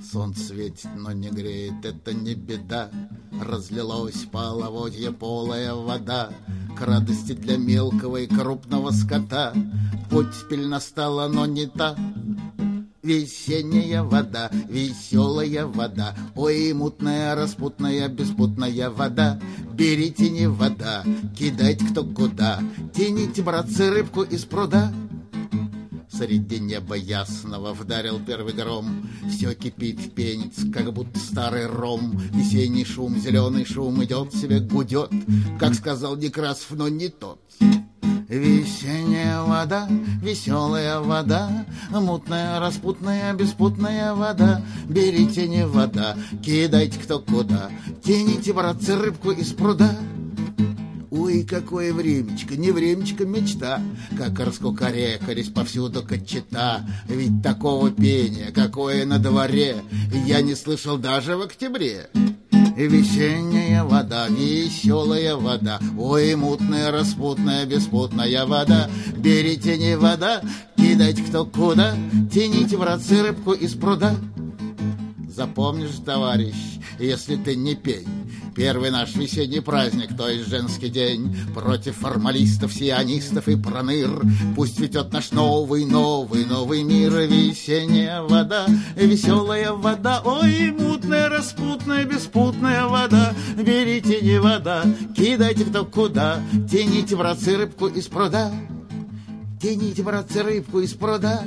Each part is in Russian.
Солнце светит, но не греет, это не беда. Разлилось половодье, полая вода, к радости для мелкого и крупного скота. Оттепель настала, но не та. Весенняя вода, веселая вода, ой, мутная, распутная, беспутная вода. Берите не вода, кидайте кто куда, тяните, братцы, рыбку из пруда. Среди неба ясного вдарил первый гром, все кипит, пенится, как будто старый ром. Весенний шум, зеленый шум идет себе, гудет, как сказал Некрасов, но не тот. Весенняя вода, веселая вода, мутная, распутная, беспутная вода. Берите не вода, кидайте кто куда, тяните, братцы, рыбку из пруда. Ой, какое времечко, не времечко, мечта, как раскукарекались повсюду кочета. Ведь такого пения, какое на дворе, я не слышал даже в октябре. Весенняя вода, веселая вода, ой, мутная, распутная, беспутная вода. Берите не вода, кидайте кто куда, тяните, братцы, рыбку из пруда. Запомнишь, товарищ, если ты не пень, первый наш весенний праздник, то есть женский день, против формалистов, сионистов и проныр, пусть цветет наш новый мир. Весенняя вода, веселая вода, ой, мутная, распутная, беспутная вода. Берите не вода, кидайте кто куда, тяните, братцы, рыбку из пруда. Тяните, братцы, рыбку из пруда.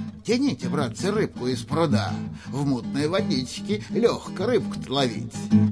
Тяните, братцы, рыбку из пруда. В мутной водичке легко рыбку-то ловить.